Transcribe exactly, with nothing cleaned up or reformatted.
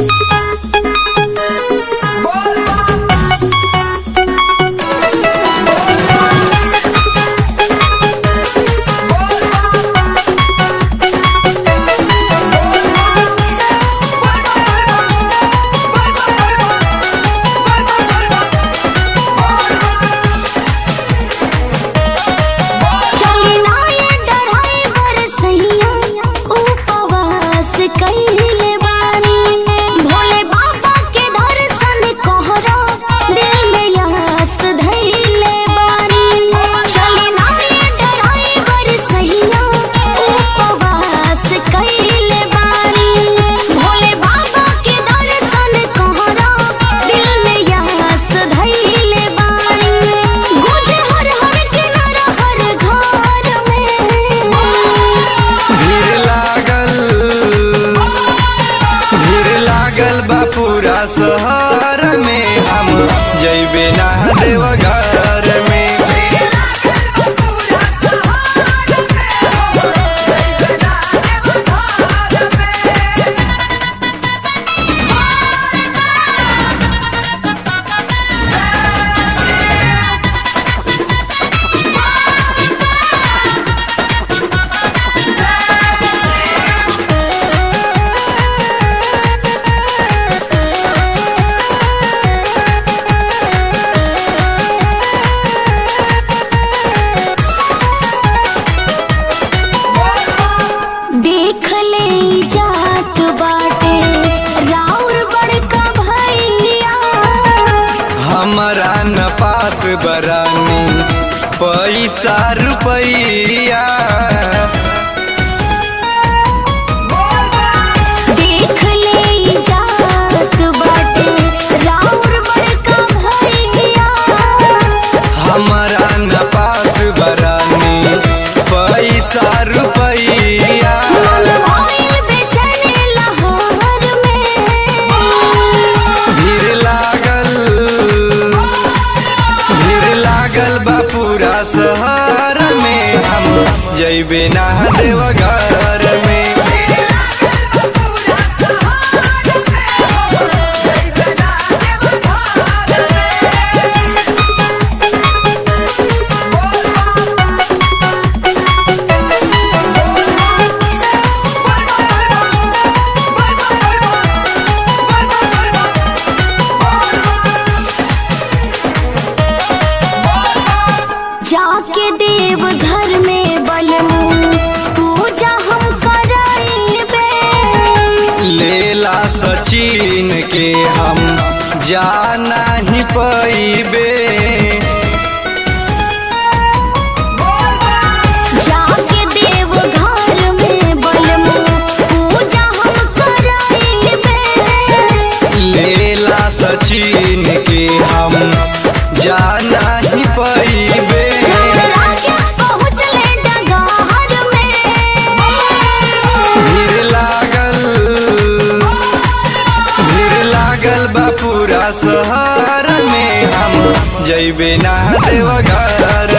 पूरा शहर में हम जइबे ना देवघर में। देख ले जात बाटे राउर बड़का भैया, हमारा न पास बरानी पैसा रुपैया। देख ले जात बाटे राउर बड़का भैया, हमारा न पास बरानी पैसा रुपैया। पूरा शहर में हम जइबे ना देवघर में। जाके देव घर में बलमू पूजा हम कराइबे, लेला सचिन के हम जाना ही पैबे। जाके देव घर में बलमू पूजा हम कराइबे, लेला सचिन के हम जाना ही पैबे। पूरा शहर में हम जइबे ना देवघर